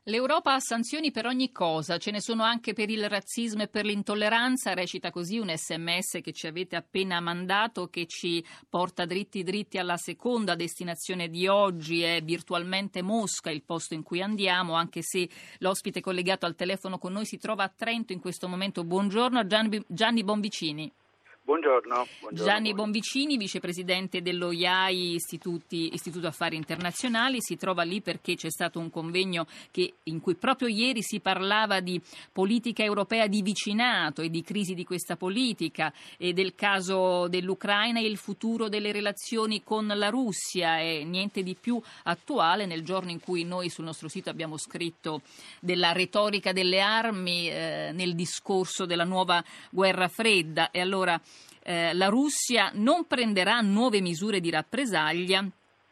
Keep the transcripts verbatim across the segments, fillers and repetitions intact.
L'Europa ha sanzioni per ogni cosa, ce ne sono anche per il razzismo e per l'intolleranza, recita così un sms che ci avete appena mandato, che ci porta dritti dritti alla seconda destinazione di oggi, è virtualmente Mosca, il posto in cui andiamo, anche se l'ospite collegato al telefono con noi si trova a Trento in questo momento. Buongiorno Gianni, Gianni Bonvicini. Buongiorno, buongiorno. Gianni Bonvicini, vicepresidente dello I A I, Istituti, Istituto Affari Internazionali, si trova lì perché c'è stato un convegno che, in cui proprio ieri si parlava di politica europea di vicinato e di crisi di questa politica e del caso dell'Ucraina e il futuro delle relazioni con la Russia, e niente di più attuale nel giorno in cui noi sul nostro sito abbiamo scritto della retorica delle armi eh, nel discorso della nuova guerra fredda. E allora Eh, la Russia non prenderà nuove misure di rappresaglia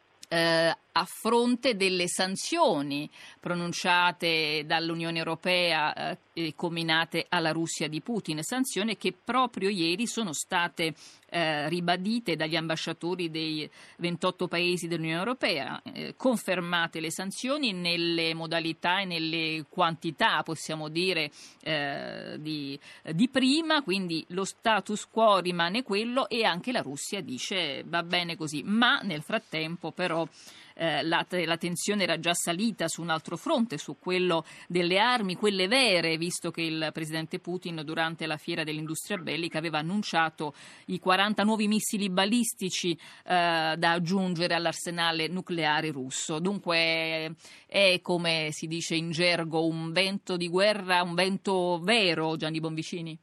eh, a fronte delle sanzioni pronunciate dall'Unione Europea eh, e comminate alla Russia di Putin, sanzioni che proprio ieri sono state eh, ribadite dagli ambasciatori dei ventotto paesi dell'Unione Europea, eh, confermate le sanzioni nelle modalità e nelle quantità, possiamo dire, eh, di, di prima, quindi lo status quo rimane quello e anche la Russia dice va bene così, ma nel frattempo però Eh, la, la tensione era già salita su un altro fronte, su quello delle armi, quelle vere, visto che il presidente Putin durante la fiera dell'industria bellica aveva annunciato i quaranta nuovi missili balistici eh, da aggiungere all'arsenale nucleare russo. Dunque è, come si dice in gergo, un vento di guerra, un vento vero, Gianni Bonvicini?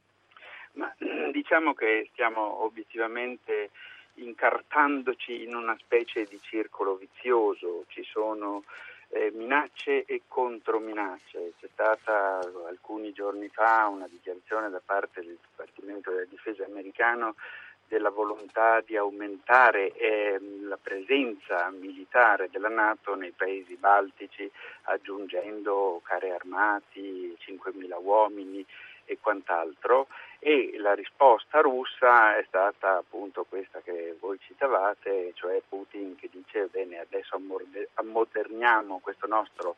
Ma diciamo che stiamo obiettivamente incartandoci in una specie di circolo vizioso. Ci sono eh, minacce e controminacce. C'è stata alcuni giorni fa una dichiarazione da parte del Dipartimento della Difesa americano della volontà di aumentare eh, la presenza militare della NATO nei paesi baltici, aggiungendo carri armati, cinquemila uomini e quant'altro, e la risposta russa è stata appunto questa che voi citavate, cioè Putin che dice bene, adesso ammoderniamo questo nostro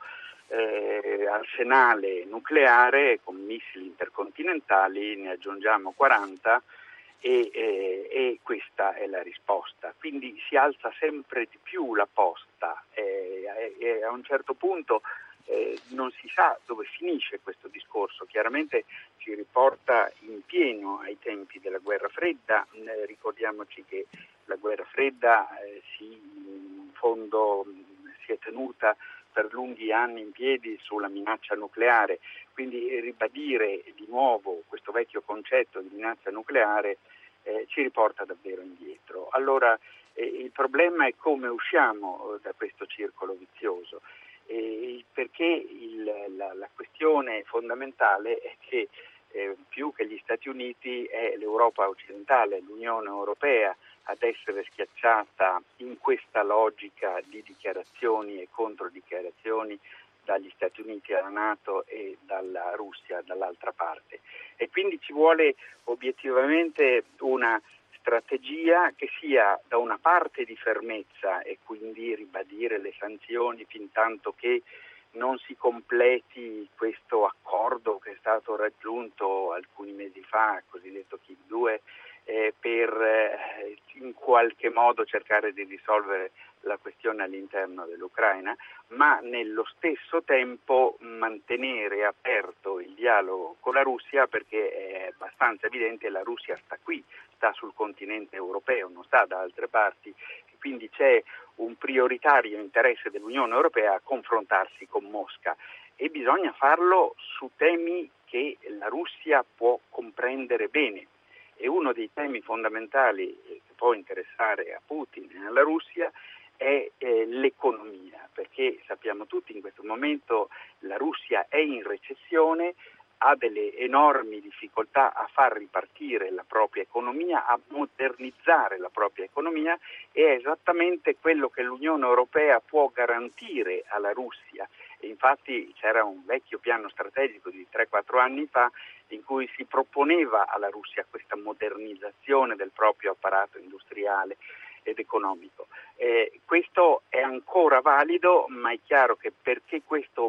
eh, arsenale nucleare con missili intercontinentali, ne aggiungiamo quaranta e, e, e questa è la risposta. Quindi si alza sempre di più la posta e, e a un certo punto Eh, non si sa dove finisce questo discorso. Chiaramente ci riporta in pieno ai tempi della guerra fredda. Eh, ricordiamoci che la guerra fredda eh, si, in fondo si è tenuta per lunghi anni in piedi sulla minaccia nucleare, quindi ribadire di nuovo questo vecchio concetto di minaccia nucleare eh, ci riporta davvero indietro. Allora eh, il problema è come usciamo da questo circolo vizioso. Eh, perché il, la, la questione fondamentale è che eh, più che gli Stati Uniti è l'Europa occidentale, l'Unione Europea ad essere schiacciata in questa logica di dichiarazioni e controdichiarazioni dagli Stati Uniti alla NATO e dalla Russia dall'altra parte. E quindi ci vuole obiettivamente una strategia che sia da una parte di fermezza e quindi ribadire le sanzioni fin tanto che non si completi questo accordo che è stato raggiunto alcuni mesi fa, il cosiddetto Kiev due, eh, per eh, in qualche modo cercare di risolvere la questione all'interno dell'Ucraina, ma nello stesso tempo mantenere aperto il dialogo con la Russia, perché è abbastanza evidente che la Russia sta qui, sta sul continente europeo, non sta da altre parti, quindi c'è un prioritario interesse dell'Unione Europea a confrontarsi con Mosca e bisogna farlo su temi che la Russia può comprendere bene. E uno dei temi fondamentali che può interessare a Putin e alla Russia è eh, l'economia, perché sappiamo tutti in questo momento la Russia è in recessione, ha delle enormi difficoltà a far ripartire la propria economia, a modernizzare la propria economia, e è esattamente quello che l'Unione Europea può garantire alla Russia. E infatti c'era un vecchio piano strategico di tre quattro anni fa in cui si proponeva alla Russia questa modernizzazione del proprio apparato industriale ed economico. Eh, questo è ancora valido, ma è chiaro che perché questo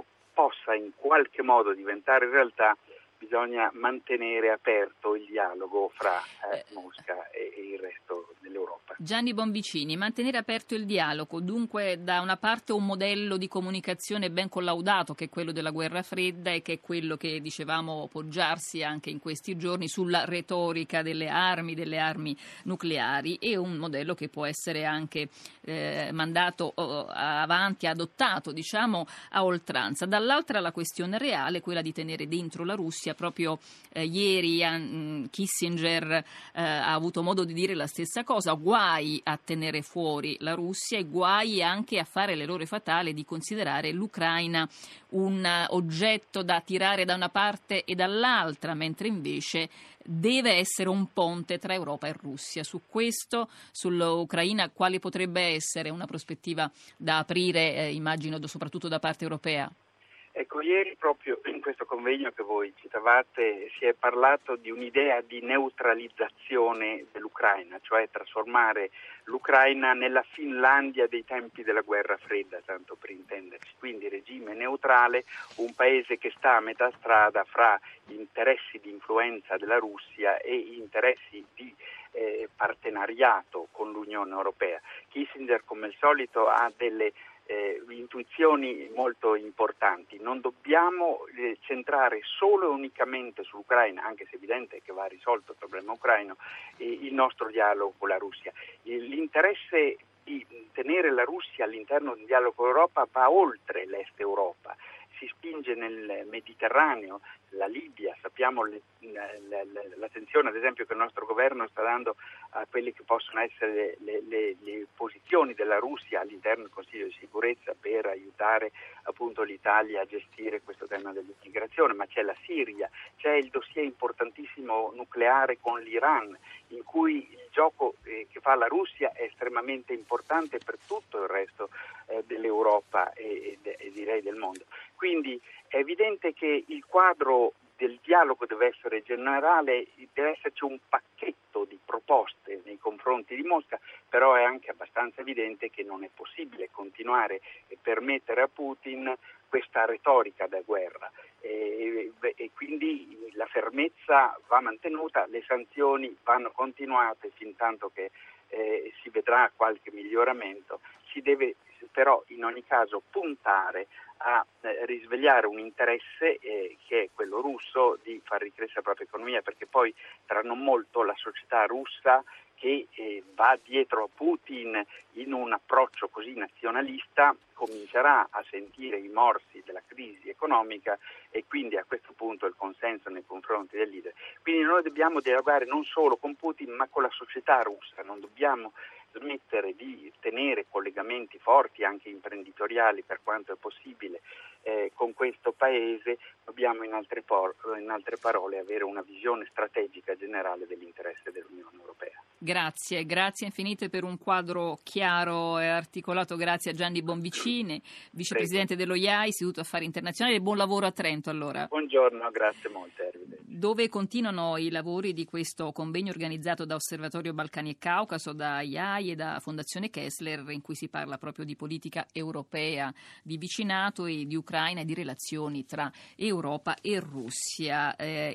possa in qualche modo diventare realtà, bisogna mantenere aperto il dialogo fra eh, Mosca e, e il resto dell'Europa. Gianni Bonvicini, mantenere aperto il dialogo, dunque da una parte un modello di comunicazione ben collaudato che è quello della guerra fredda e che è quello che dicevamo poggiarsi anche in questi giorni sulla retorica delle armi, delle armi nucleari, e un modello che può essere anche eh, mandato oh, avanti, adottato diciamo a oltranza. Dall'altra la questione reale, quella di tenere dentro la Russia. Proprio eh, ieri eh, Kissinger eh, ha avuto modo di dire la stessa cosa: guai a tenere fuori la Russia e guai anche a fare l'errore fatale di considerare l'Ucraina un uh, oggetto da tirare da una parte e dall'altra, mentre invece deve essere un ponte tra Europa e Russia. Su questo, sull'Ucraina, quale potrebbe essere una prospettiva da aprire, eh, immagino soprattutto da parte europea? Ecco, ieri proprio in questo convegno che voi citavate si è parlato di un'idea di neutralizzazione dell'Ucraina, cioè trasformare l'Ucraina nella Finlandia dei tempi della guerra fredda, tanto per intenderci, quindi regime neutrale, un paese che sta a metà strada fra interessi di influenza della Russia e interessi di eh, partenariato con l'Unione Europea. Kissinger, come al solito, ha delle Eh, intuizioni molto importanti. Non dobbiamo eh, centrare solo e unicamente sull'Ucraina, anche se è evidente che va risolto il problema ucraino, eh, il nostro dialogo con la Russia. Eh, l'interesse di tenere la Russia all'interno del dialogo con l'Europa va oltre l'Est Europa. Si spinge nel Mediterraneo, la Libia, sappiamo le, le, le, l'attenzione ad esempio che il nostro governo sta dando a quelle che possono essere le, le, le posizioni della Russia all'interno del Consiglio di sicurezza per aiutare appunto l'Italia a gestire questo tema dell'immigrazione, ma c'è la Siria, c'è il dossier importantissimo nucleare con l'Iran, in cui il gioco eh, che fa la Russia è estremamente importante per tutto il resto eh, dell'Europa e, e, e direi del mondo. Quindi è evidente che il quadro del dialogo deve essere generale, deve esserci un pacchetto di proposte nei confronti di Mosca, però è anche abbastanza evidente che non è possibile continuare e permettere a Putin questa retorica da guerra e, e quindi la fermezza va mantenuta, le sanzioni vanno continuate fin tanto che eh, si vedrà qualche miglioramento. Si deve però in ogni caso puntare a eh, risvegliare un interesse eh, che è quello russo di far ricrescere la propria economia, perché poi tra non molto la società russa che eh, va dietro a Putin in un approccio così nazionalista comincerà a sentire i morsi della crisi economica e quindi a questo punto il consenso nei confronti del leader. Quindi noi dobbiamo dialogare non solo con Putin ma con la società russa, non dobbiamo smettere di tenere collegamenti forti anche imprenditoriali per quanto è possibile eh, con questo paese, dobbiamo in altre, por- in altre parole avere una visione strategica generale dell'interesse dell'Unione Europea. Grazie, grazie infinite per un quadro chiaro e articolato, grazie a Gianni Bonvicini, vicepresidente dello I A I, Istituto Affari Internazionali, e buon lavoro a Trento allora. Buongiorno, grazie molte, arrivederci. Dove continuano i lavori di questo convegno organizzato da Osservatorio Balcani e Caucaso, da I A I e da Fondazione Kessler, in cui si parla proprio di politica europea, di vicinato e di Ucraina e di relazioni tra Europa e Russia. Eh,